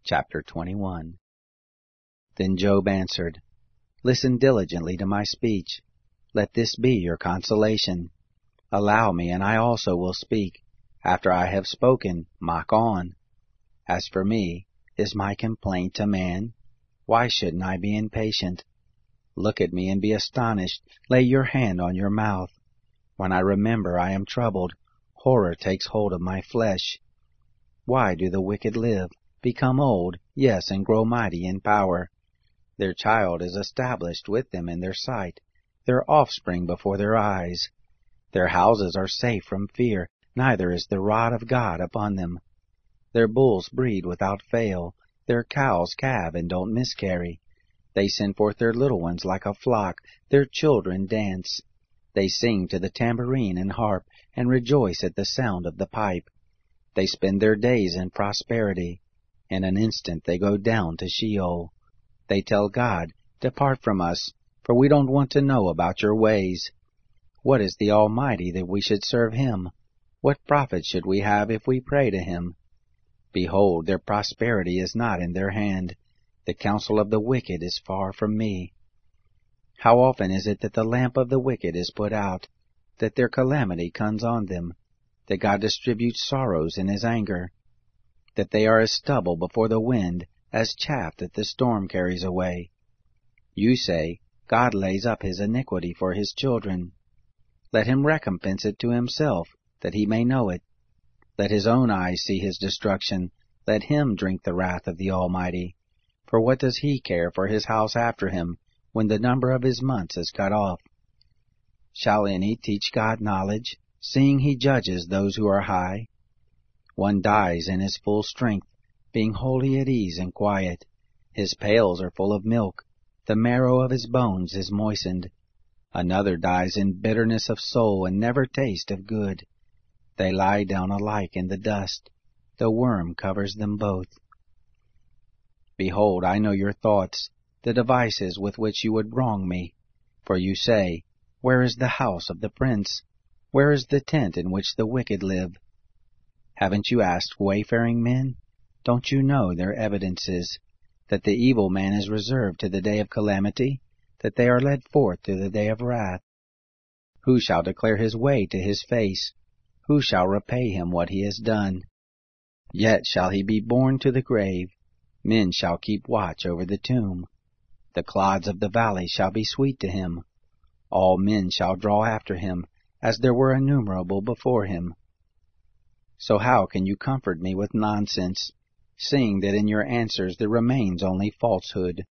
Chapter 21. Then Job answered, Listen diligently to my speech. Let this be your consolation. Allow me, and I also will speak. After I have spoken, mock on. As for me, is my complaint to man? Why shouldn't I be impatient? Look at me and be astonished. Lay your hand on your mouth. When I remember I am troubled, horror takes hold of my flesh. Why do the wicked live, become old, yes, and grow mighty in power? Their child is established with them in their sight, their offspring before their eyes. Their houses are safe from fear, neither is the rod of God upon them. Their bulls breed without fail, their cows calve and don't miscarry. They send forth their little ones like a flock, their children dance. They sing to the tambourine and harp, and rejoice at the sound of the pipe. They spend their days in prosperity. In an instant they go down to Sheol. They tell God, Depart from us, for we don't want to know about your ways. What is the Almighty that we should serve him? What profit should we have if we pray to him? Behold, their prosperity is not in their hand. The counsel of the wicked is far from me. How often is it that the lamp of the wicked is put out, that their calamity comes on them, that God distributes sorrows in his anger, that they are as stubble before the wind, as chaff that the storm carries away. You say, God lays up his iniquity for his children. Let him recompense it to himself, that he may know it. Let his own eyes see his destruction. Let him drink the wrath of the Almighty. For what does he care for his house after him, when the number of his months is cut off? Shall any teach God knowledge, seeing he judges those who are high? One dies in his full strength, being wholly at ease and quiet. His pails are full of milk, the marrow of his bones is moistened. Another dies in bitterness of soul, and never taste of good. They lie down alike in the dust, the worm covers them both. Behold, I know your thoughts, the devices with which you would wrong me. For you say, Where is the house of the prince? Where is the tent in which the wicked live? Haven't you asked wayfaring men? Don't you know their evidences, that the evil man is reserved to the day of calamity, that they are led forth to the day of wrath? Who shall declare his way to his face? Who shall repay him what he has done? Yet shall he be borne to the grave. Men shall keep watch over the tomb. The clods of the valley shall be sweet to him. All men shall draw after him, as there were innumerable before him. So how can you comfort me with nonsense, seeing that in your answers there remains only falsehood?